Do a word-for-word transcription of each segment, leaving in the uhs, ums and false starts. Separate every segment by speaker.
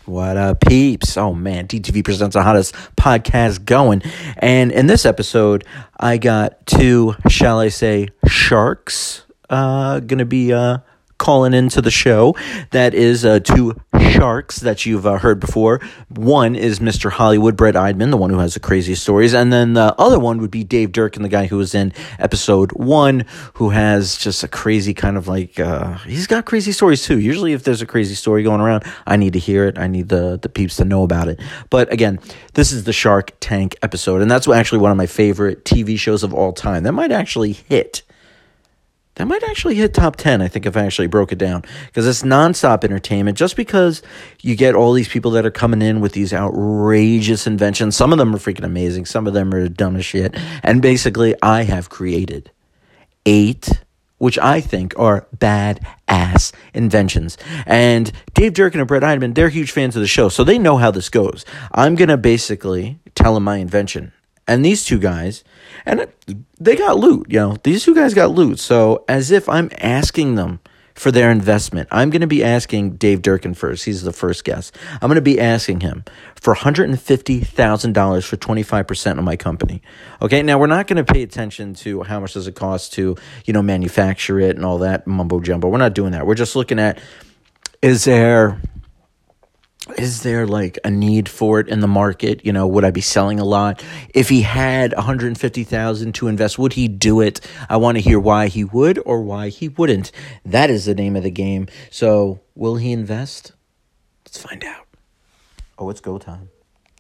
Speaker 1: What up, peeps? Oh man, D T V presents the hottest podcast going. And in this episode, I got two, shall I say, sharks uh, going to be uh, calling into the show. That is uh, two sharks that you've uh, heard before. One is Mister Hollywood, Brett Eidman, the one who has the craziest stories. And then the other one would be Dave Durkin, the guy who was in episode one, who has just a crazy kind of like, uh, he's got crazy stories too. Usually if there's a crazy story going around, I need to hear it. I need the, the peeps to know about it. But again, this is the Shark Tank episode. And that's actually one of my favorite T V shows of all time. That might actually hit. That might actually hit top ten, I think, if I actually broke it down. Because it's nonstop entertainment. Just because you get all these people that are coming in with these outrageous inventions. Some of them are freaking amazing. Some of them are dumb as shit. And basically, I have created eight, which I think are badass inventions. And Dave Durkin and Brett Eidman, they're huge fans of the show. So they know how this goes. I'm going to basically tell them my invention. And these two guys, and they got loot, you know, these two guys got loot. So as if I'm asking them for their investment, I'm going to be asking Dave Durkin first. He's the first guest. I'm going to be asking him for one hundred fifty thousand dollars for twenty-five percent of my company. Okay, now we're not going to pay attention to how much does it cost to, you know, manufacture it and all that mumbo jumbo. We're not doing that. We're just looking at, is there... Is there like a need for it in the market? You know, would I be selling a lot? If he had one hundred fifty thousand dollars to invest, would he do it? I want to hear why he would or why he wouldn't. That is the name of the game. So, will he invest? Let's find out. Oh, it's go time.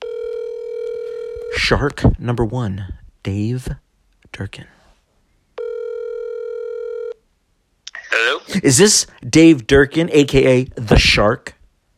Speaker 1: Shark number one, Dave Durkin.
Speaker 2: Hello?
Speaker 1: Is this Dave Durkin, a k a. The Shark?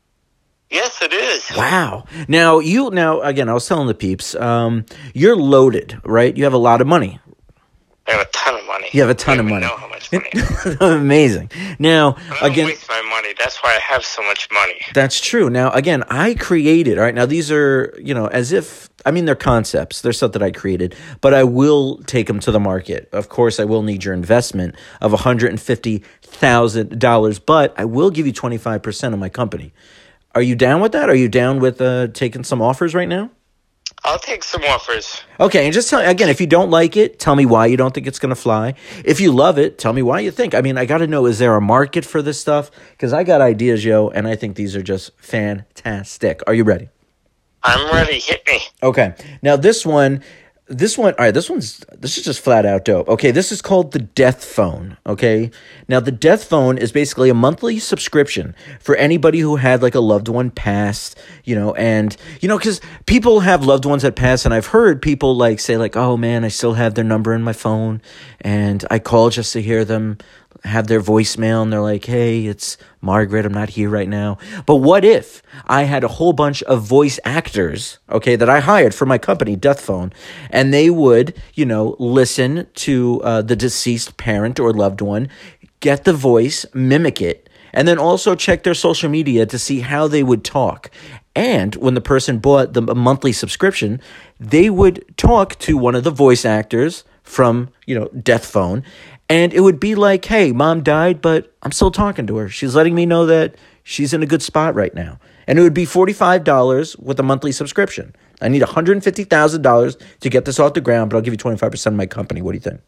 Speaker 2: Yes, it is.
Speaker 1: Wow. Now, you, now, again, I was telling the peeps, um, you're loaded, right? You have a lot of money.
Speaker 2: I have a ton of money.
Speaker 1: You have a ton of money.
Speaker 2: I don't know how much money.
Speaker 1: Amazing. Now,
Speaker 2: I don't
Speaker 1: again,
Speaker 2: waste my money. That's why I have so much money.
Speaker 1: That's true. Now, again, I created, all right, now these are, you know, as if, I mean, they're concepts. They're stuff that I created, but I will take them to the market. Of course, I will need your investment of one hundred fifty thousand dollars, but I will give you twenty-five percent of my company. Are you down with that? Are you down with uh, taking some offers right now?
Speaker 2: I'll take some offers.
Speaker 1: Okay, and just tell again, if you don't like it, tell me why you don't think it's going to fly. If you love it, tell me why you think. I mean, I got to know, is there a market for this stuff? Because I got ideas, yo, and I think these are just fantastic. Are you ready?
Speaker 2: I'm ready. Hit me.
Speaker 1: Okay. Now, this one... This one, all right, this one's, this is just flat out dope. Okay, this is called the Death Phone, okay? Now, the Death Phone is basically a monthly subscription for anybody who had, like, a loved one pass, you know, and, you know, because people have loved ones that pass, and I've heard people, like, say, like, oh, man, I still have their number in my phone, and I call just to hear them have their voicemail, and they're like, hey, it's Margaret, I'm not here right now. But what if I had a whole bunch of voice actors, okay, that I hired for my company, Death Phone, and they would, you know, listen to uh, the deceased parent or loved one, get the voice, mimic it, and then also check their social media to see how they would talk. And when the person bought the monthly subscription, they would talk to one of the voice actors from, you know, Death Phone, and it would be like, hey, mom died, but I'm still talking to her. She's letting me know that she's in a good spot right now. And it would be forty-five dollars with a monthly subscription. I need one hundred fifty thousand dollars to get this off the ground, but I'll give you twenty-five percent of my company. What do you think?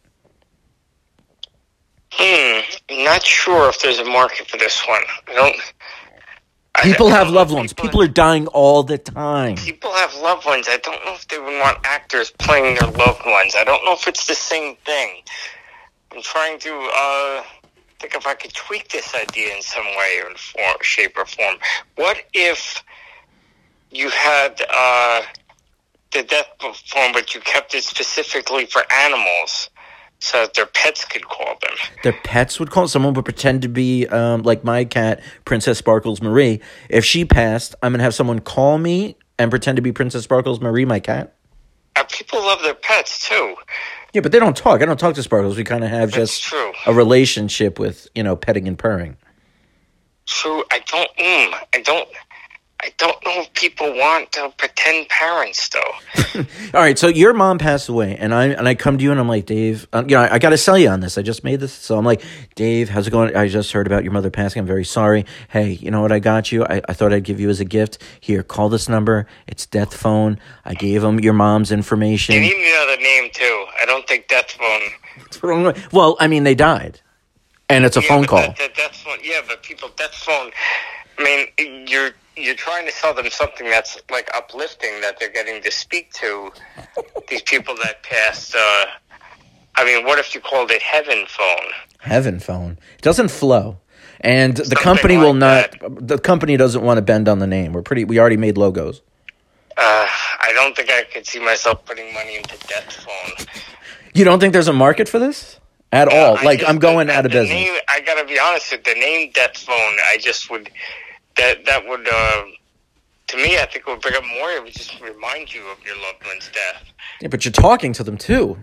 Speaker 2: Hmm. I'm not sure if there's a market for this one. I don't...
Speaker 1: People
Speaker 2: I don't
Speaker 1: have
Speaker 2: know.
Speaker 1: loved ones.
Speaker 2: People,
Speaker 1: People are dying all the time.
Speaker 2: people have loved ones. I don't know if they would want actors playing their loved ones. I don't know if it's the same thing. I'm trying to uh, think if I could tweak this idea in some way or form, shape or form. What if you had uh, the death phone, but you kept it specifically for animals so that their pets could call them?
Speaker 1: Their pets would call. Someone would pretend to be um, like my cat, Princess Sparkles Marie. If she passed, I'm going to have someone call me and pretend to be Princess Sparkles Marie, my cat.
Speaker 2: Uh, people love their pets, too.
Speaker 1: Yeah, but they don't talk. I don't talk to Sparkles. We kind of have
Speaker 2: That's
Speaker 1: just
Speaker 2: true.
Speaker 1: a relationship with, you know, petting and purring.
Speaker 2: True. I don't. Mm, I don't. I don't know know if people want uh, pretend parents, though.
Speaker 1: All right, so your mom passed away, and I and I come to you, and I'm like, Dave, uh, you know, I, I got to sell you on this. I just made this, so I'm like, Dave, how's it going? I just heard about your mother passing. I'm very sorry. Hey, you know what I got you? I, I thought I'd give you as a gift. Here, call this number. It's Death Phone. I gave them your mom's information.
Speaker 2: You need another name, too. I don't think Death Phone...
Speaker 1: Well, I mean, they died, and it's a
Speaker 2: yeah,
Speaker 1: phone
Speaker 2: but
Speaker 1: call.
Speaker 2: That, that, Death Phone, yeah, but people, Death Phone... I mean, you're you're trying to sell them something that's like uplifting that they're getting to speak to these people that passed. Uh, I mean, what if you called it Heaven Phone?
Speaker 1: Heaven Phone. It doesn't flow, and the
Speaker 2: Something
Speaker 1: company
Speaker 2: like
Speaker 1: will not.
Speaker 2: that.
Speaker 1: The company doesn't want to bend on the name. We're pretty. We already made logos.
Speaker 2: Uh, I don't think I could see myself putting money into Death Phone.
Speaker 1: You don't think there's a market for this at
Speaker 2: Uh,
Speaker 1: all?
Speaker 2: I
Speaker 1: Like
Speaker 2: just-
Speaker 1: I'm going
Speaker 2: the,
Speaker 1: out of
Speaker 2: the
Speaker 1: business.
Speaker 2: Name, I gotta be honest with the name Death Phone. I just would that that would uh, to me. I think it would bring up more. It would just remind you of your loved one's death.
Speaker 1: Yeah, but you're talking to them too.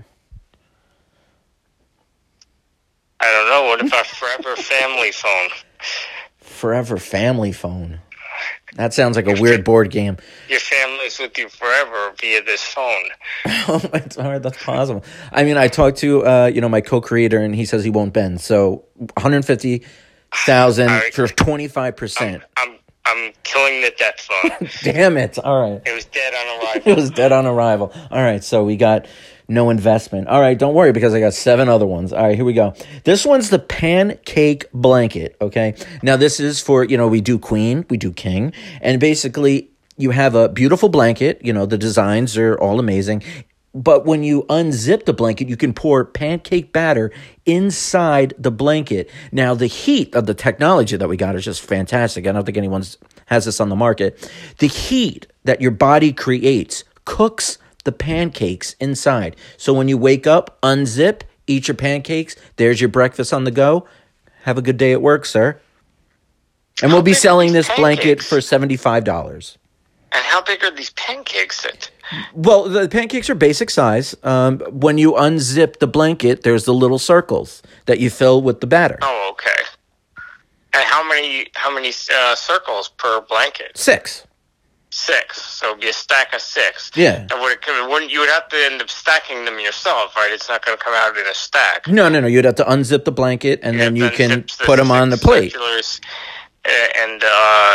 Speaker 2: I don't know. What about Forever Family Phone?
Speaker 1: Forever Family Phone. That sounds like a weird board game.
Speaker 2: Your family's with you forever via this phone.
Speaker 1: Oh, it's hard. That's possible. I mean, I talked to uh, you know my co-creator, and he says he won't bend. So one hundred fifty thousand
Speaker 2: Alright.
Speaker 1: for twenty-five percent.
Speaker 2: I'm I'm killing the Death Phone.
Speaker 1: Damn it! All right.
Speaker 2: It was dead on
Speaker 1: It
Speaker 2: arrival.
Speaker 1: was dead on arrival. All right, so we got no investment. All right, don't worry because I got seven other ones. All right, here we go. This one's the pancake blanket, okay? Now, this is for, you know, we do queen, we do king, and basically you have a beautiful blanket. You know, the designs are all amazing. But when you unzip the blanket, you can pour pancake batter inside the blanket. Now, the heat of the technology that we got is just fantastic. I don't think anyone has this on the market. The heat that your body creates cooks the pancakes inside. So when you wake up, unzip, eat your pancakes. There's your breakfast on the go. Have a good day at work, sir. And we'll be
Speaker 2: big are
Speaker 1: selling
Speaker 2: these
Speaker 1: this blanket
Speaker 2: pancakes?
Speaker 1: for seventy-five dollars.
Speaker 2: And how big are these pancakes? That
Speaker 1: Well, the pancakes are basic size. Um, when you unzip the blanket, there's the little circles that you fill with the batter.
Speaker 2: oh, okay. And how many how many uh, circles per blanket?
Speaker 1: Six.
Speaker 2: Six. So it'd be a stack of six.
Speaker 1: Yeah.
Speaker 2: And would it come? Wouldn't you would have to end up stacking them yourself, right? It's not going to come out in a stack.
Speaker 1: No, no, no. You'd have to unzip the blanket, and then you
Speaker 2: have to
Speaker 1: can
Speaker 2: unzip the
Speaker 1: put them on the
Speaker 2: six
Speaker 1: plate.
Speaker 2: circulars, uh, and uh,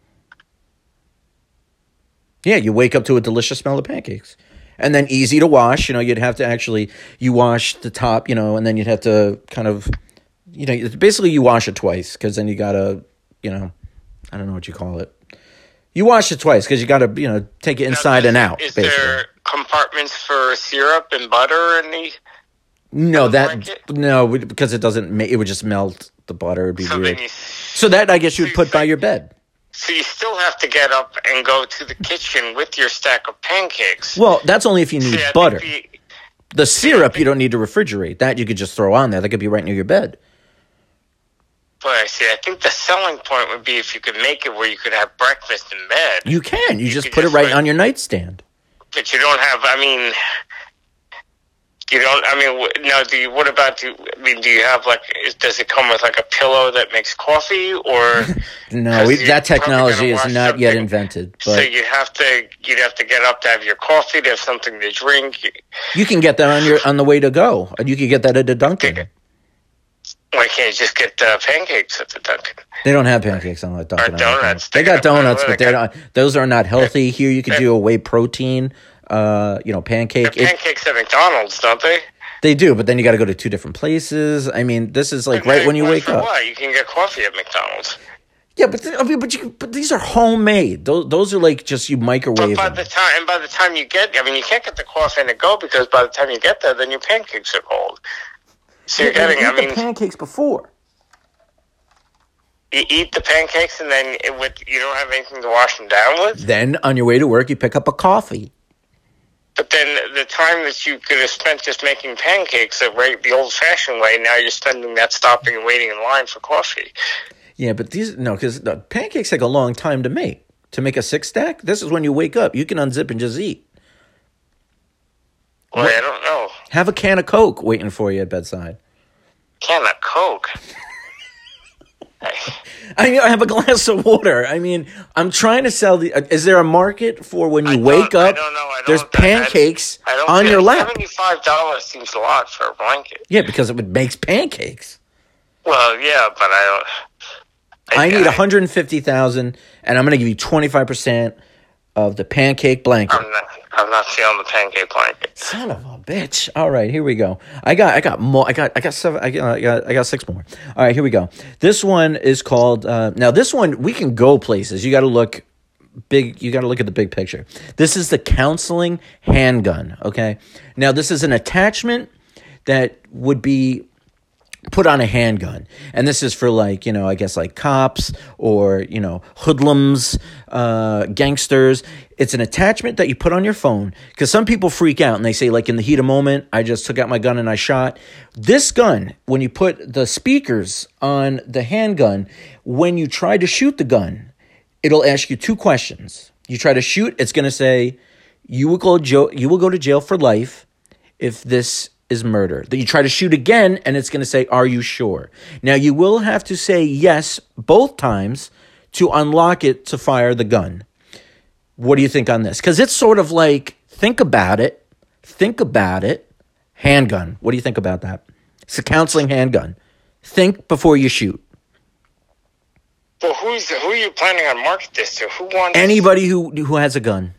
Speaker 1: Yeah, you wake up to a delicious smell of pancakes. And then easy to wash. You know, you'd have to actually, you wash the top, you know, and then you'd have to kind of, you know, it's basically you wash it twice because then you got to, you know, I don't know what you call it. You wash it twice because you got to, you know, take it inside
Speaker 2: now,
Speaker 1: and out,
Speaker 2: Is
Speaker 1: basically.
Speaker 2: there compartments for syrup and butter in the?
Speaker 1: No,
Speaker 2: the
Speaker 1: that,
Speaker 2: blanket?
Speaker 1: no, we- because it doesn't, ma- it would just melt the butter. It'd be
Speaker 2: So
Speaker 1: weird.
Speaker 2: then you,
Speaker 1: So that, I guess, you would put by your bed.
Speaker 2: so you still have to get up and go to the kitchen with your stack of pancakes.
Speaker 1: Well, that's only if you need
Speaker 2: See, I think
Speaker 1: butter.
Speaker 2: the-
Speaker 1: The syrup, you don't need to refrigerate. That you could just throw on there. That could be right near your bed.
Speaker 2: But I see. I think the selling point would be if you could make it where you could have breakfast in bed.
Speaker 1: You can. You, just
Speaker 2: could
Speaker 1: put
Speaker 2: just
Speaker 1: it right
Speaker 2: write-
Speaker 1: on your nightstand.
Speaker 2: But you don't have. I mean, you don't. I mean, wh- now, do you? What about? Do I mean? Do you have like? Is, does it come with like a pillow that makes coffee, or
Speaker 1: No, we,
Speaker 2: Because
Speaker 1: that
Speaker 2: you're probably
Speaker 1: technology
Speaker 2: gonna
Speaker 1: is
Speaker 2: wash
Speaker 1: not yet
Speaker 2: something.
Speaker 1: invented.
Speaker 2: so
Speaker 1: But
Speaker 2: you have to? You'd have to get up to have your coffee, to have something to drink.
Speaker 1: you can get that on your on the way to go. And you can get that at a Dunkin'.
Speaker 2: Why can't you just get uh, pancakes at the Dunkin'?
Speaker 1: They don't have pancakes on the Dunkin'.
Speaker 2: Or
Speaker 1: I don't think.
Speaker 2: donuts.
Speaker 1: They
Speaker 2: They
Speaker 1: got
Speaker 2: got-
Speaker 1: donuts,
Speaker 2: what
Speaker 1: but
Speaker 2: they
Speaker 1: they're
Speaker 2: got?
Speaker 1: not. Those are not healthy. Here, you could do a whey protein. Uh, you know,
Speaker 2: The
Speaker 1: pancake. It,
Speaker 2: pancakes at McDonald's, don't they?
Speaker 1: they do, but then you got to go to two different places. I mean, this is like
Speaker 2: But
Speaker 1: right when you
Speaker 2: what
Speaker 1: wake
Speaker 2: for
Speaker 1: up.
Speaker 2: What? You can get coffee at McDonald's.
Speaker 1: Yeah, but th- I mean, but you, but these are homemade. Those those are like just you
Speaker 2: But
Speaker 1: microwave
Speaker 2: by
Speaker 1: them.
Speaker 2: the time, and by the time you get, I mean, you can't get the coffee and a go because by the time you get there, then your pancakes are cold. So you're
Speaker 1: Yeah,
Speaker 2: getting,
Speaker 1: you
Speaker 2: I
Speaker 1: eat the
Speaker 2: mean,
Speaker 1: pancakes before.
Speaker 2: you eat the pancakes and then it, with you don't have anything to wash them down with.
Speaker 1: Then on your way to work, you pick up a coffee.
Speaker 2: But then the time that you could have spent just making pancakes the right, the old-fashioned way, now you're spending that stopping and waiting in line for coffee.
Speaker 1: Yeah, but these no, because the pancakes take a long time to make. To make a six stack, this is when you wake up. You can unzip and just eat.
Speaker 2: Well, I don't know.
Speaker 1: Have a can of Coke waiting for you at bedside.
Speaker 2: Can of Coke.
Speaker 1: I, I have a glass of water. I mean, I'm trying to sell the. Uh, is there a market for when you wake up?
Speaker 2: I don't know. I don't,
Speaker 1: there's pancakes
Speaker 2: I, I don't
Speaker 1: on your lap.
Speaker 2: Seventy-five dollars seems a lot for a blanket.
Speaker 1: Yeah, because it makes pancakes.
Speaker 2: Well, yeah, but I
Speaker 1: don't. I, I need one hundred fifty thousand, and I'm going to give you twenty-five percent of the pancake blanket.
Speaker 2: I'm not. I'm not feeling the pancake blanket.
Speaker 1: Son of a bitch! All right, here we go. I got, I got more. I got, I got seven. I got, I got, I got six more. All right, here we go. This one is called. Uh, now, this one we can go places. You got to look big. You got to look at the big picture. This is the counseling handgun. Okay. Now, this is an attachment that would be put on a handgun, and this is for, like, you know, I guess like cops or, you know, hoodlums, uh, gangsters. It's an attachment that you put on your phone, because some people freak out and they say, like, in the heat of moment, I just took out my gun and I shot. This gun, when you put the speakers on the handgun, when you try to shoot the gun, it'll ask you two questions. You try to shoot, it's going to say, you will go jo- you will go to jail for life if this is murder. Then you try to shoot again, and it's going to say, are you sure? Now, you will have to say yes both times to unlock it to fire the gun. What do you think on this? Because it's sort of like, think about it, think about it, handgun. What do you think about that? It's a counseling handgun. Think before you shoot.
Speaker 2: Well, who's who are you planning on market this to? Who wants
Speaker 1: anybody who who has a gun?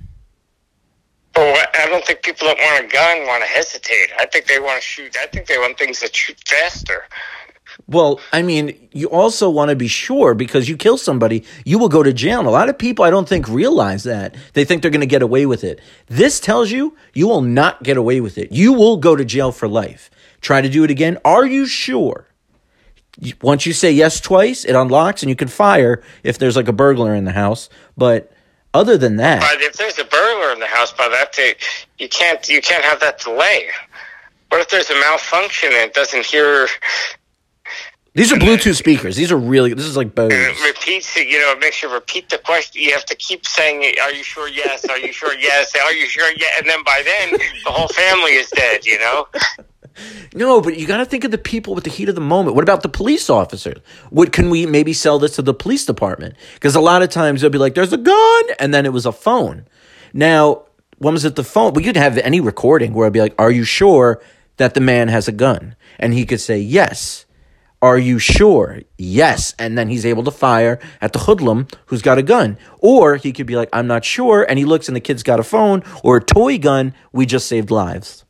Speaker 2: Oh, I don't think people that want a gun want to hesitate. I think they want to shoot. I think they want things that shoot faster.
Speaker 1: Well, I mean, you also want to be sure, because you kill somebody, you will go to jail. And a lot of people, I don't think, realize that. They think they're going to get away with it. This tells you you will not get away with it. You will go to jail for life. Try to do it again. Are you sure? Once you say yes twice, it unlocks and you can fire if there's like a burglar in the house. But other than that,
Speaker 2: but if there's a burglar in the house, by that day, you can't you can't have that delay. What if there's a malfunction and it doesn't hear?
Speaker 1: These are Bluetooth speakers. These are really. This is like Bose.
Speaker 2: It repeats it. You know, it makes you repeat the question. You have to keep saying, "Are you sure? Yes. Are you sure? Yes. Are you sure? Yeah." And then by then, the whole family is dead. You know.
Speaker 1: No, but you got to think of the people with the heat of the moment. What about the police officers? What can we maybe sell this to the police department? Because a lot of times they'll be like, "There's a gun," and then it was a phone. Now, when was it the phone? We could have any recording where I'd be like, "Are you sure that the man has a gun?" And he could say, "Yes." Are you sure? Yes. And then he's able to fire at the hoodlum who's got a gun. Or he could be like, I'm not sure. And he looks and the kid's got a phone or a toy gun. We just saved lives.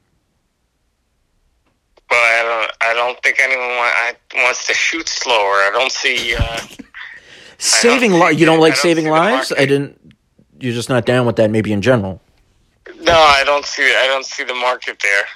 Speaker 2: Well, I don't, I don't think anyone want, I, wants to shoot slower. I don't see... Uh,
Speaker 1: saving lives? You don't like saving lives? I didn't... You're just not down with that maybe in general.
Speaker 2: No, I don't see, I don't see the market there.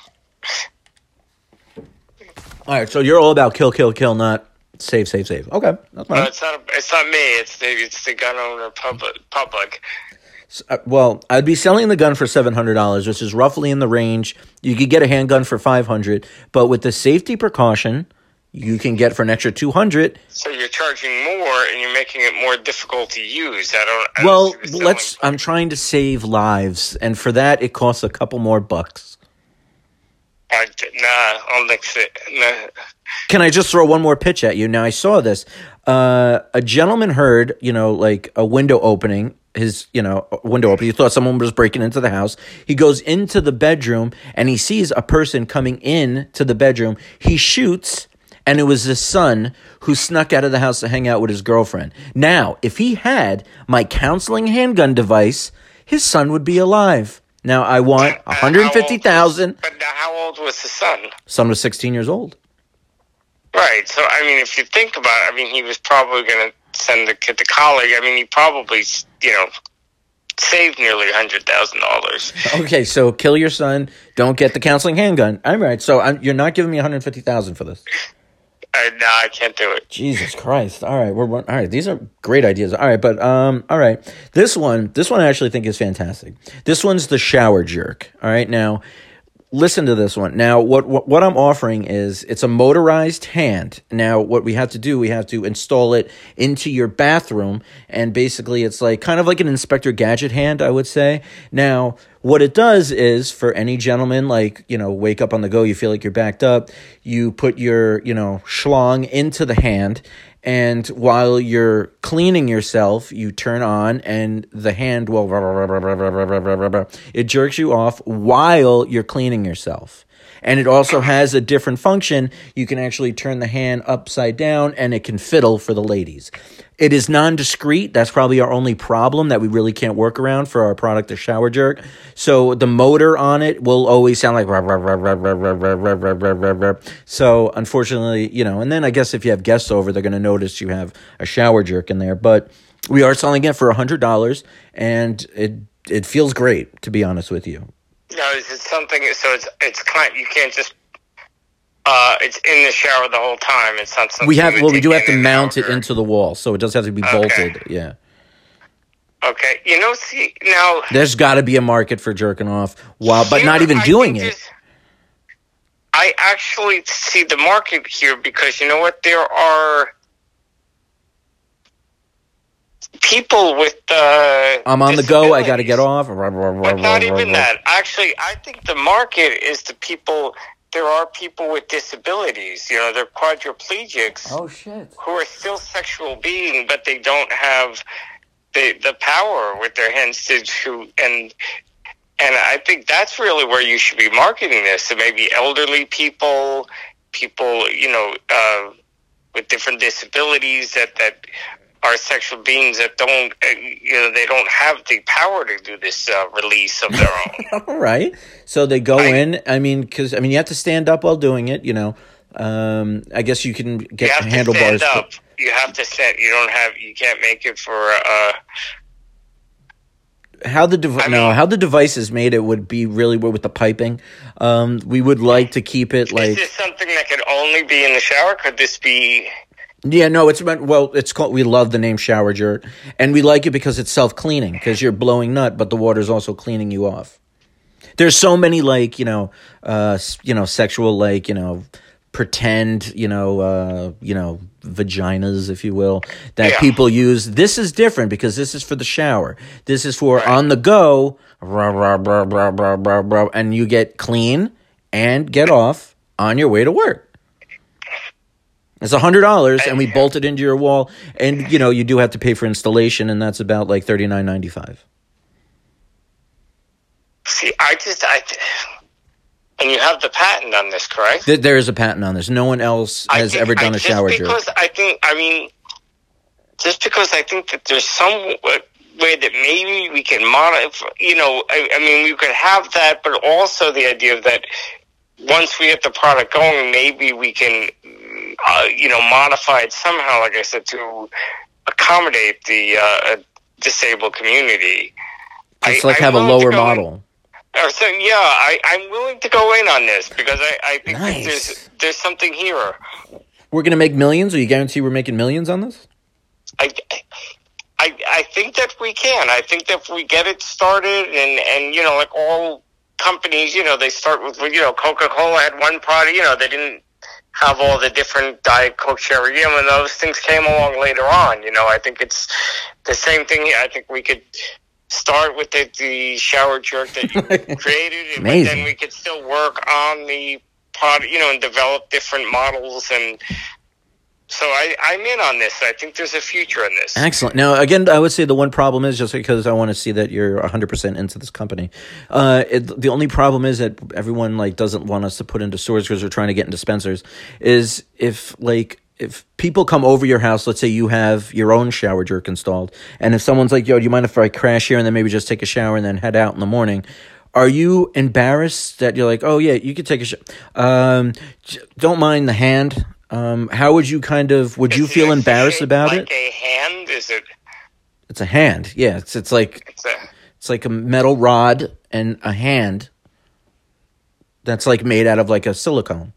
Speaker 1: All right, so you're all about kill, kill, kill, not save, save, save. Okay, that's fine.
Speaker 2: No, it's not. It's not me. It's the it's the gun owner public. Public.
Speaker 1: So, uh, well, I'd be selling the gun for seven hundred dollars, which is roughly in the range. You could get a handgun for five hundred, but with the safety precaution, you can get for an extra two hundred.
Speaker 2: So you're charging more, and you're making it more difficult to use. I don't. I
Speaker 1: well,
Speaker 2: don't
Speaker 1: let's. Point. I'm trying to save lives, and for that, it costs a couple more bucks.
Speaker 2: I, nah, I'll mix it. Nah.
Speaker 1: Can I just throw one more pitch at you? Now, I saw this. Uh, a gentleman heard, you know, like a window opening, his, you know, window opening. He thought someone was breaking into the house. He goes into the bedroom, and he sees a person coming in to the bedroom. He shoots, and it was his son who snuck out of the house to hang out with his girlfriend. Now, if he had my counseling handgun device, his son would be alive. Now, I want one hundred fifty thousand dollars.
Speaker 2: But now how old was the son?
Speaker 1: Son was sixteen years old.
Speaker 2: Right. So, I mean, if you think about it, I mean, he was probably going to send the kid to college. I mean, he probably, you know, saved nearly one hundred thousand dollars.
Speaker 1: Okay, so kill your son. Don't get the counseling handgun. All right, so I'm, you're not giving me one hundred fifty thousand dollars for this.
Speaker 2: Uh, no, I can't do it.
Speaker 1: Jesus Christ! All right, we're all right. These are great ideas. All right, but um, all right. This one, this one, I actually think is fantastic. This one's the shower jerk. All right, now listen to this one. Now, what what, what I'm offering is it's a motorized hand. Now, what we have to do, we have to install it into your bathroom, and basically, it's like kind of like an Inspector Gadget hand, I would say. Now, what it does is for any gentleman, like, you know, wake up on the go, you feel like you're backed up, you put your, you know, schlong into the hand, And while you're cleaning yourself, you turn on and the hand will, it jerks you off while you're cleaning yourself. And it also has a different function. You can actually turn the hand upside down and it can fiddle for the ladies. It is non-discrete. That's probably our only problem that we really can't work around for our product, the shower jerk. So the motor on it will always sound like rah, rah, rah, rah, rah, rah, rah, rah, rah, rah, rah, rah. So unfortunately, you know, and then I guess if you have guests over, they're going to notice you have a shower jerk in there. But we are selling it for one hundred dollars, and it it feels great, to be honest with you.
Speaker 2: No, is it something, so it's, it's kind, you can't just, uh, it's in the shower the whole time. It's not something
Speaker 1: we have,
Speaker 2: you
Speaker 1: well, we do have
Speaker 2: take
Speaker 1: to
Speaker 2: in
Speaker 1: mount
Speaker 2: and
Speaker 1: it
Speaker 2: out, or-
Speaker 1: into the wall, so it does have to be
Speaker 2: Okay.
Speaker 1: bolted, yeah.
Speaker 2: Okay, you know, see, now...
Speaker 1: There's got to be a market for jerking off, while, but
Speaker 2: here,
Speaker 1: not even
Speaker 2: I
Speaker 1: doing
Speaker 2: think
Speaker 1: it.
Speaker 2: there's- I actually see the market here because, you know what, there are people with uh,
Speaker 1: I'm on the go, I got to
Speaker 2: disabilities.
Speaker 1: get off.
Speaker 2: But not even that. Actually, I think the market is the people. There are people with disabilities. You know, they're quadriplegics
Speaker 1: Oh, shit.
Speaker 2: who are still sexual beings, but they don't have the the power with their hands to, to and and I think that's really where you should be marketing this. So maybe elderly people, people you know, uh, with different disabilities that that. Are sexual beings that don't, uh, you know, they don't have the power to do this uh, release of their own.
Speaker 1: All right. So they go
Speaker 2: I-
Speaker 1: in, I mean, because, I mean, you have to stand up while doing it, you know. Um, I guess you can
Speaker 2: You
Speaker 1: get
Speaker 2: have to
Speaker 1: handlebars.
Speaker 2: stand up. You have to stand. You don't have. You can't make it for. Uh,
Speaker 1: How the dev-
Speaker 2: I
Speaker 1: no,
Speaker 2: mean-
Speaker 1: how the device is made, it would be really well with the piping. Um, we would like to keep it
Speaker 2: is
Speaker 1: like,
Speaker 2: this something that could only be in the shower? Could this be?
Speaker 1: yeah, no, it's meant, well, it's called, we love the name shower jerk, and we like it because it's self-cleaning, because you're blowing nut, but the water's also cleaning you off. There's so many, like, you know, uh, s- you know, sexual, like, you know, pretend, you know, uh, you know, vaginas, if you will, that
Speaker 2: Yeah.
Speaker 1: people use. This is different because this is for the shower. This is for
Speaker 2: Right.
Speaker 1: on the go, rah, rah, rah, rah, rah, rah, rah, and you get clean and get off on your way to work. It's a hundred dollars, and we bolt it into your wall, and you know you do have to pay for installation, and that's about like thirty nine ninety five.
Speaker 2: See, I just I. And you have the patent on this, correct?
Speaker 1: There, there is a patent on this. No one else
Speaker 2: I
Speaker 1: has
Speaker 2: think-
Speaker 1: ever done
Speaker 2: I,
Speaker 1: a shower
Speaker 2: just
Speaker 1: jerk.
Speaker 2: because I think, I mean, just because I think that there's some w- way that maybe we can modify, you know, I, I mean, we could have that, but also the idea that once we get the product going, maybe we can, uh, you know, modify it somehow, like I said, to accommodate the uh, disabled community.
Speaker 1: It's
Speaker 2: I-
Speaker 1: like
Speaker 2: I'm
Speaker 1: have a
Speaker 2: willing to
Speaker 1: lower
Speaker 2: go in-
Speaker 1: model.
Speaker 2: Uh, So yeah, I, I'm willing to go in on this because I, I think
Speaker 1: Nice.
Speaker 2: that there's there's something here.
Speaker 1: We're gonna make millions. Are you guarantee we're making millions on this?
Speaker 2: I, I, I think that we can. I think that if we get it started, and, and you know, like all companies, you know, they start with, you know, Coca-Cola had one product, you know, they didn't have all the different Diet Coke, Cherry, you know, and those things came along later on. You know, I think it's the same thing here. I think we could start with the, the shower jerk that you created, and but
Speaker 1: Amazing.
Speaker 2: then we could still work on the product, you know, and develop different models. And so I, I'm in on this. I think there's a future in this.
Speaker 1: Excellent. Now, again, I would say the one problem is just because I want to see that you're one hundred percent into this company. Uh, it, the only problem is that everyone like doesn't want us to put into stores because we're trying to get in dispensers. Is if like if people come over your house, let's say you have your own shower jerk installed, and if someone's like, "Yo, do you mind if I crash here and then maybe just take a shower and then head out in the morning?" Are you embarrassed that you're like, "Oh yeah, you could take a shower"? Um, j- don't mind the hand. Um, how would you kind of? Would you
Speaker 2: Is
Speaker 1: feel
Speaker 2: it
Speaker 1: embarrassed
Speaker 2: shaped
Speaker 1: about
Speaker 2: like
Speaker 1: it?
Speaker 2: a hand? Is it?
Speaker 1: It's a hand. Yeah, it's it's like
Speaker 2: It's a.
Speaker 1: it's like a metal rod and a hand that's like made out of like a silicone.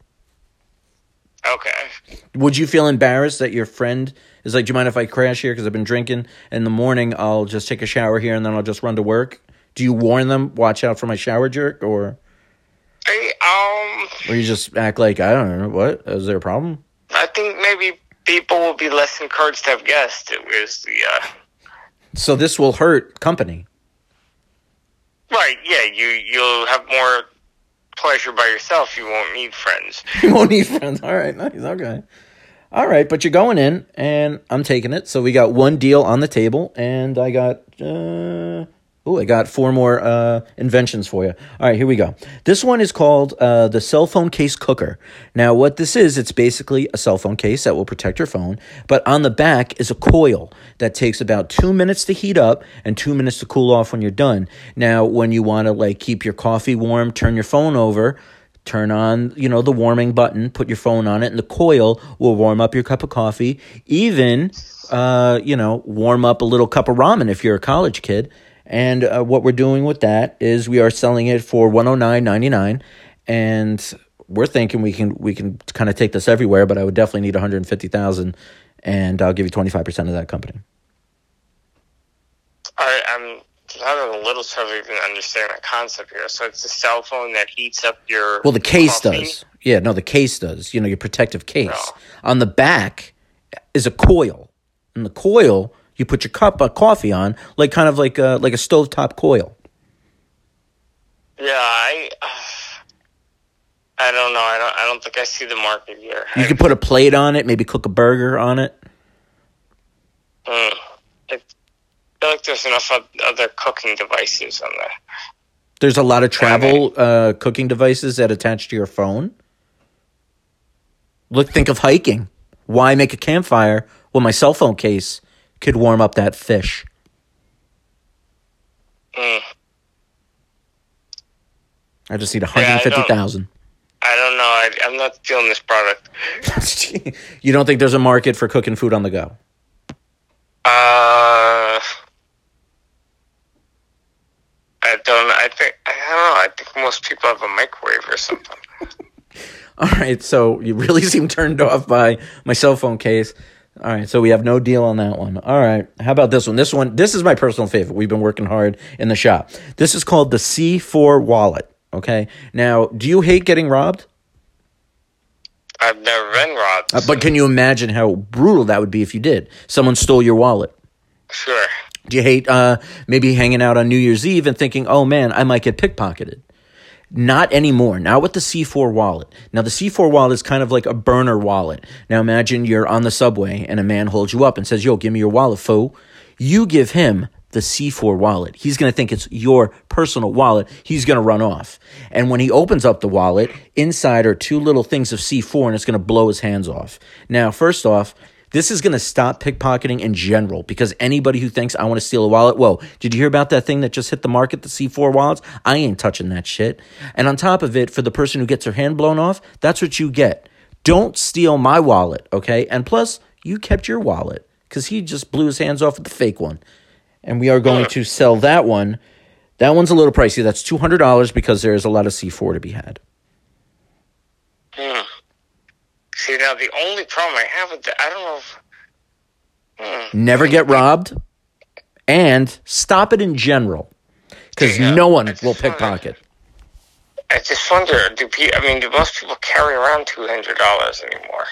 Speaker 2: Okay.
Speaker 1: Would you feel embarrassed that your friend is like, "Do you mind if I crash here because I've been drinking? In the morning, I'll just take a shower here and then I'll just run to work." Do you warn them, "Watch out for my shower jerk," or
Speaker 2: I, um,
Speaker 1: or you just act like, "I don't know, what is there a problem?"
Speaker 2: I think maybe people will be less encouraged to have guests. It was the uh,
Speaker 1: So this will hurt company.
Speaker 2: right. Yeah, you you'll have more pleasure by yourself. You won't need friends.
Speaker 1: You won't need friends. All right, nice. Okay. All right, but you're going in, and I'm taking it. So we got one deal on the table, and I got, uh, oh, I got four more uh, inventions for you. All right, here we go. This one is called uh, the cell phone case cooker. Now, what this is, it's basically a cell phone case that will protect your phone, but on the back is a coil that takes about two minutes to heat up and two minutes to cool off when you're done. Now, when you want to like keep your coffee warm, turn your phone over, turn on, you know, the warming button, put your phone on it, and the coil will warm up your cup of coffee. Even, uh, you know, warm up a little cup of ramen if you're a college kid. And uh, what we're doing with that is we are selling it for one hundred nine ninety-nine, and we're thinking we can we can kind of take this everywhere. But I would definitely need one hundred fifty thousand, and I'll give you twenty-five percent of that company.
Speaker 2: All right, I'm having a little trouble even understanding the concept here. So it's a cell phone that heats up your
Speaker 1: well, the case
Speaker 2: coffee?
Speaker 1: does. Yeah, no, the case does. You know, your protective case.
Speaker 2: No.
Speaker 1: On the back is a coil, and the coil you put your cup of coffee on, like kind of like a, like a stovetop coil.
Speaker 2: Yeah, I, uh, I don't know. I don't. I don't think I see the market here.
Speaker 1: You
Speaker 2: I,
Speaker 1: can put a plate on it, maybe cook a burger on it.
Speaker 2: Mm, I feel like there's enough other cooking devices on there.
Speaker 1: There's a lot of travel uh, cooking devices that attach to your phone. Look, think of hiking. Why make a campfire when my cell phone case could warm up that fish?
Speaker 2: Mm.
Speaker 1: I just need one hundred fifty thousand.
Speaker 2: Yeah, I don't know. I, I'm not feeling this product.
Speaker 1: You don't think there's a market for cooking food on the go?
Speaker 2: Uh, I don't. I think. I don't know. I think most people have a microwave or something.
Speaker 1: All right, so you really seem turned off by my cell phone case. All right, so we have no deal on that one. All right, how about this one? This one, this is my personal favorite. We've been working hard in the shop. This is called the C four wallet, okay? Now, do you hate getting robbed?
Speaker 2: I've never been robbed.
Speaker 1: Uh, but can you imagine how brutal that would be if you did? Someone stole your wallet.
Speaker 2: Sure.
Speaker 1: Do you hate uh, maybe hanging out on New Year's Eve and thinking, oh, man, I might get pickpocketed? Not anymore. Not with the C four wallet. Now, the C four wallet is kind of like a burner wallet. Now, imagine you're on the subway and a man holds you up and says, yo, give me your wallet, fool. You give him the C four wallet. He's going to think it's your personal wallet. He's going to run off. And when he opens up the wallet, inside are two little things of C four, and it's going to blow his hands off. Now, first off, this is going to stop pickpocketing in general, because anybody who thinks I want to steal a wallet, whoa, did you hear about that thing that just hit the market, the C four wallets? I ain't touching that shit. And on top of it, for the person who gets their hand blown off, that's what you get. Don't steal my wallet, okay? And plus, you kept your wallet because he just blew his hands off with the fake one. And we are going to sell that one. That one's a little pricey. That's two hundred dollars because there's a lot of C four to be had.
Speaker 2: Hmm. See, now the only problem I have with that, I don't know if... Hmm.
Speaker 1: Never get robbed, and stop it in general, because
Speaker 2: Yeah,
Speaker 1: no one
Speaker 2: I
Speaker 1: will
Speaker 2: just wonder-
Speaker 1: pickpocket.
Speaker 2: I just wonder, do pe- I mean, do most people carry around two hundred dollars anymore?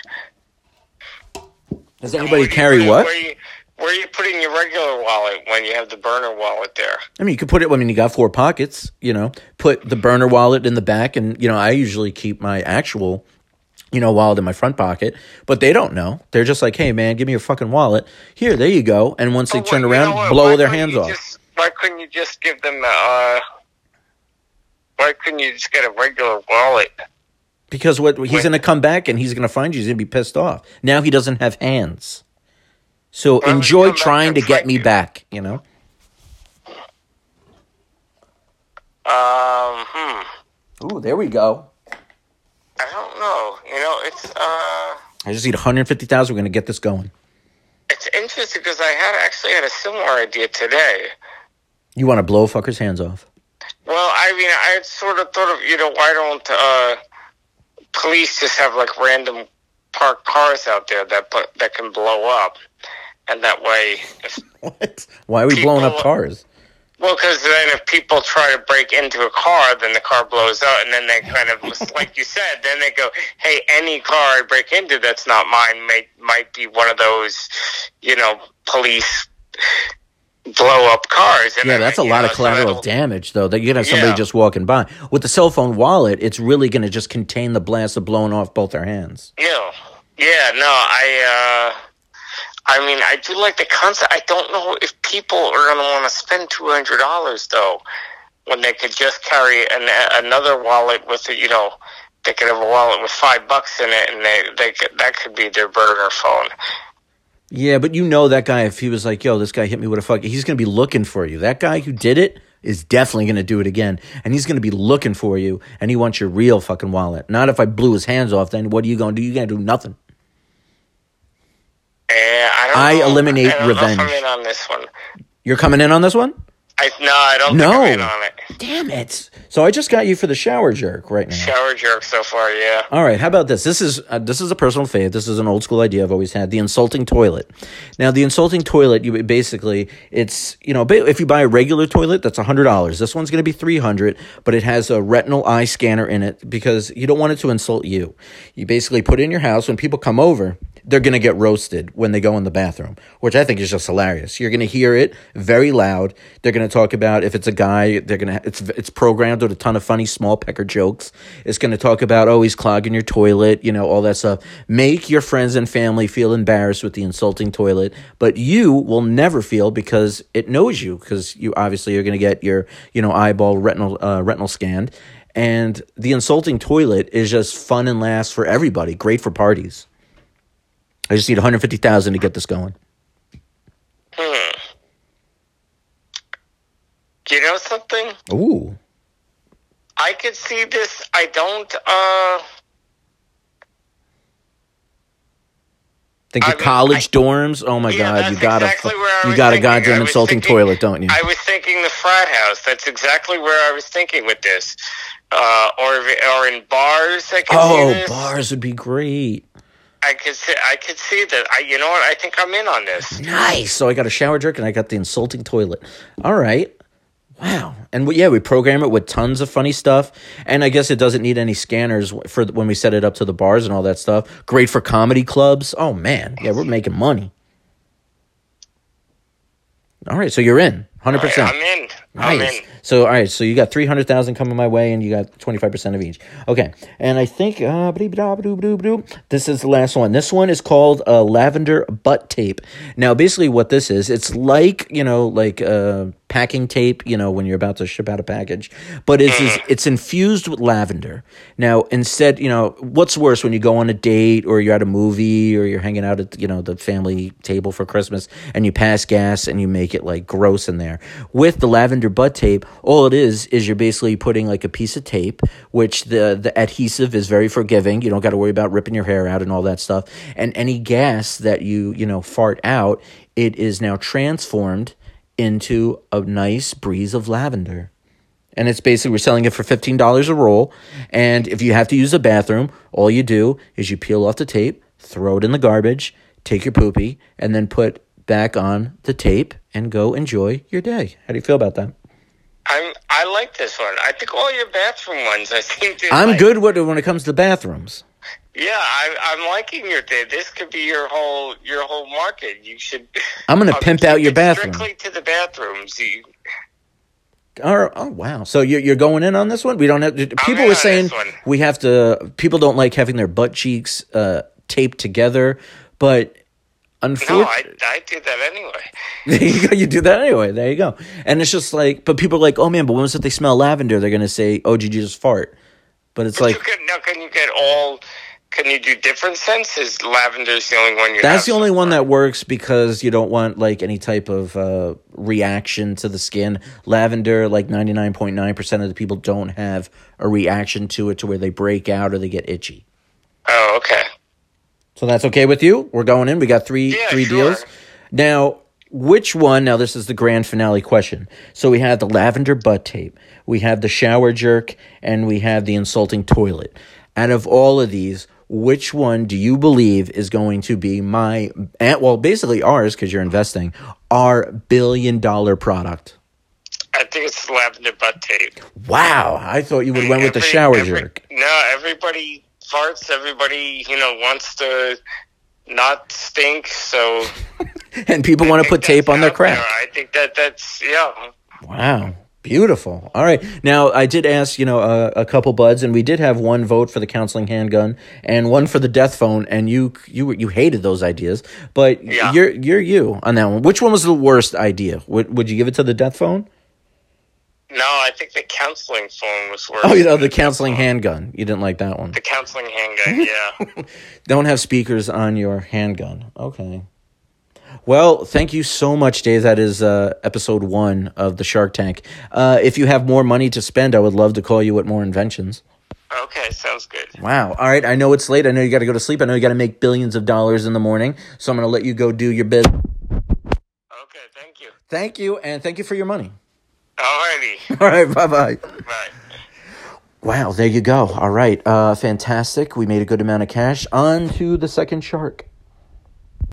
Speaker 1: Does
Speaker 2: And
Speaker 1: anybody
Speaker 2: where do you
Speaker 1: carry
Speaker 2: put it-
Speaker 1: what?
Speaker 2: Where you, where are you putting your regular wallet when you have the burner wallet there?
Speaker 1: I mean, you could put it, I mean, you got four pockets, you know, put the burner wallet in the back, and, you know, I usually keep my actual, you know, wallet in my front pocket, but they don't know. They're just like, hey, man, give me your fucking wallet. Here, there you go. And once they
Speaker 2: Oh,
Speaker 1: turn
Speaker 2: well, you
Speaker 1: around,
Speaker 2: know what?
Speaker 1: blow
Speaker 2: Why
Speaker 1: their
Speaker 2: couldn't
Speaker 1: hands
Speaker 2: you
Speaker 1: off.
Speaker 2: just- why couldn't you just give them, uh, why couldn't you just get a regular wallet?
Speaker 1: Because what he's
Speaker 2: Wait.
Speaker 1: going to come back and he's going to find you. He's going to be pissed off. Now he doesn't have hands. So
Speaker 2: Why would he
Speaker 1: enjoy
Speaker 2: come back
Speaker 1: trying
Speaker 2: and
Speaker 1: to get
Speaker 2: fight
Speaker 1: me
Speaker 2: you?
Speaker 1: back, you know?
Speaker 2: Um, hmm.
Speaker 1: Ooh, there we go.
Speaker 2: I don't know. You know, it's, uh,
Speaker 1: I just need one hundred fifty thousand. We're going to get this going.
Speaker 2: it's interesting because I had actually had a similar idea today.
Speaker 1: You want to blow a fucker's hands off.
Speaker 2: Well, I mean, I had sort of thought of, you know, why don't uh, police just have like random parked cars out there that put, that can blow up, and that way, if,
Speaker 1: What? Why are we blowing up
Speaker 2: People-
Speaker 1: cars?
Speaker 2: well, because then if people try to break into a car, then the car blows up, and then they kind of, like you said, then they go, hey, any car I break into that's not mine may, might be one of those, you know, police blow up cars. And
Speaker 1: Yeah,
Speaker 2: then,
Speaker 1: that's a
Speaker 2: you
Speaker 1: lot
Speaker 2: know,
Speaker 1: of
Speaker 2: so
Speaker 1: collateral
Speaker 2: it'll-
Speaker 1: damage, though. That you're gonna have somebody
Speaker 2: Yeah.
Speaker 1: just walking by with the cell phone wallet. It's really gonna just contain the blast of blowing off both their hands.
Speaker 2: Yeah, Yeah, no, I, uh, I mean, I do like the concept. I don't know if people are going to want to spend two hundred dollars, though, when they could just carry an, another wallet with, you know, they could have a wallet with five bucks in it, and they, they could, that could be their burner phone.
Speaker 1: Yeah, but you know that guy, if he was like, yo, this guy hit me with a fuck, he's going to be looking for you. That guy who did it is definitely going to do it again, and he's going to be looking for you, and he wants your real fucking wallet. Not if I blew his hands off, then what are you going to do? You're going to do nothing.
Speaker 2: Uh, I don't
Speaker 1: I
Speaker 2: know.
Speaker 1: eliminate
Speaker 2: I don't
Speaker 1: revenge.
Speaker 2: know if I'm in on this one.
Speaker 1: You're coming in on this one?
Speaker 2: I, no, I don't
Speaker 1: no.
Speaker 2: think I'm in on it.
Speaker 1: Damn it. So I just got you for the shower jerk right now.
Speaker 2: Shower jerk so far, yeah.
Speaker 1: All right, how about this? This is uh, this is a personal fave. This is an old school idea I've always had. The insulting toilet. Now, the insulting toilet, you basically, it's, you know, if you buy a regular toilet, that's one hundred dollars. This one's going to be three hundred dollars, but it has a retinal eye scanner in it because you don't want it to insult you. You basically put it in your house. When people come over, they're going to get roasted when they go in the bathroom, which I think is just hilarious. You're going to hear it very loud. They're going to talk about, if it's a guy, they're going to, it's it's programmed with a ton of funny small pecker jokes. It's going to talk about, oh, he's clogging your toilet, you know, all that stuff. Make your friends and family feel embarrassed with the insulting toilet, but you will never feel because it knows you, because you obviously are going to get your, you know, eyeball retinal, uh, retinal scanned. And the insulting toilet is just fun and lasts for everybody. Great for parties. I just need one hundred fifty thousand dollars to get this going.
Speaker 2: Hmm. Do you know something?
Speaker 1: Ooh.
Speaker 2: I could see this. I don't, uh...
Speaker 1: Think of
Speaker 2: I mean,
Speaker 1: college
Speaker 2: I,
Speaker 1: dorms? Oh my
Speaker 2: yeah,
Speaker 1: God, you got
Speaker 2: exactly
Speaker 1: a, you
Speaker 2: you
Speaker 1: got
Speaker 2: thinking.
Speaker 1: a goddamn insulting
Speaker 2: thinking,
Speaker 1: toilet, don't you?
Speaker 2: I was thinking the frat house. That's exactly where I was thinking with this. Uh, or, or in bars, I could
Speaker 1: oh,
Speaker 2: see this.
Speaker 1: bars would be great.
Speaker 2: I could see, I could see that. I, you know what? I think I'm in on this.
Speaker 1: Nice. So I got a shower jerk and I got the insulting toilet. All right. Wow. And we, yeah, we program it with tons of funny stuff. And I guess it doesn't need any scanners for when we set it up to the bars and all that stuff. Great for comedy clubs. Oh, man. Yeah, we're making money. All right. So you're in. one hundred percent.
Speaker 2: Right, I'm in.
Speaker 1: Nice.
Speaker 2: I'm in.
Speaker 1: So, all right, so you got three hundred thousand dollars coming my way, and you got twenty-five percent of each. Okay, and I think, uh, this is the last one. This one is called uh, Lavender Butt Tape. Now, basically what this is, it's like, you know, like uh, packing tape, you know, when you're about to ship out a package, but it's, it's, it's infused with lavender. Now, instead, you know, what's worse when you go on a date or you're at a movie or you're hanging out at, you know, the family table for Christmas and you pass gas and you make it, like, gross in there. With the lavender butt tape, all it is is you're basically putting like a piece of tape, which the the adhesive is very forgiving. You don't got to worry about ripping your hair out and all that stuff. And any gas that you, you know, fart out, it is now transformed into a nice breeze of lavender. And it's basically, we're selling it for fifteen dollars a roll. And if you have to use the bathroom, all you do is you peel off the tape, throw it in the garbage, take your poopy, and then put back on the tape and go enjoy your day. How do you feel about that?
Speaker 2: I'm, I like this one. I think all your bathroom ones, I think
Speaker 1: I'm
Speaker 2: like,
Speaker 1: good with it when it comes to bathrooms.
Speaker 2: Yeah, I, I'm liking your day. This could be your whole your whole market. You should.
Speaker 1: I'm going to um, pimp out your bathroom.
Speaker 2: Strictly to the bathrooms. You,
Speaker 1: Oh, oh wow! So you're you're going in on this one? We don't have. People were saying we have to. People don't like having their butt cheeks uh, taped together, but unfortunately,
Speaker 2: no, I, I do that anyway.
Speaker 1: There you go. You do that anyway. There you go. And it's just like, but people are like, oh man, but once if they smell lavender, they're gonna say, oh, did you just fart? But it's
Speaker 2: but
Speaker 1: like,
Speaker 2: you can, now can you get all? Can you do different scents? Is lavender's the only one you?
Speaker 1: That's the only
Speaker 2: so
Speaker 1: one that works because you don't want like any type of uh, reaction to the skin. Lavender, like ninety-nine point nine percent of the people don't have a reaction to it to where they break out or they get itchy.
Speaker 2: Oh, okay.
Speaker 1: So that's okay with you? We're going in. We got three
Speaker 2: yeah,
Speaker 1: three
Speaker 2: sure.
Speaker 1: deals. Now, which one? Now, this is the grand finale question. So we have the lavender butt tape, we have the shower jerk, and we have the insulting toilet. Out of all of these, which one do you believe is going to be my, well, basically ours, because you're investing, our billion dollar product?
Speaker 2: I think it's lavender butt tape.
Speaker 1: Wow. I thought you would have went with the
Speaker 2: Every-
Speaker 1: shower
Speaker 2: every-
Speaker 1: jerk.
Speaker 2: No, everybody farts. Everybody, you know, wants to not stink. So,
Speaker 1: And people
Speaker 2: I
Speaker 1: want to
Speaker 2: think
Speaker 1: put tape
Speaker 2: that's
Speaker 1: on their
Speaker 2: out
Speaker 1: crack.
Speaker 2: there. I think that that's, yeah.
Speaker 1: Wow. Beautiful. All right. Now, I did ask, you know, a, a couple buds, and we did have one vote for the counseling handgun and one for the death phone, and you you you hated those ideas. But
Speaker 2: Yeah.
Speaker 1: you're you're you on that one. Which one was the worst idea? Would would you give it to the death phone?
Speaker 2: No, I think the counseling phone was worse.
Speaker 1: Oh, you know,
Speaker 2: than
Speaker 1: the counseling
Speaker 2: phone.
Speaker 1: handgun. You didn't like that one.
Speaker 2: The counseling handgun, yeah.
Speaker 1: Don't have speakers on your handgun. Okay. Well, thank you so much, Dave. That is uh, episode one of the Shark Tank. Uh, if you have more money to spend, I would love to call you with more inventions.
Speaker 2: Okay, sounds good.
Speaker 1: Wow. All right. I know it's late. I know you got to go to sleep. I know you got to make billions of dollars in the morning. So I'm going to let you go do your bit.
Speaker 2: Okay, thank you.
Speaker 1: Thank you, and thank you for your money.
Speaker 2: Alrighty.
Speaker 1: All right. Bye-bye.
Speaker 2: Bye.
Speaker 1: Wow. There you go. All right. Uh, fantastic. We made a good amount of cash. On to the second shark.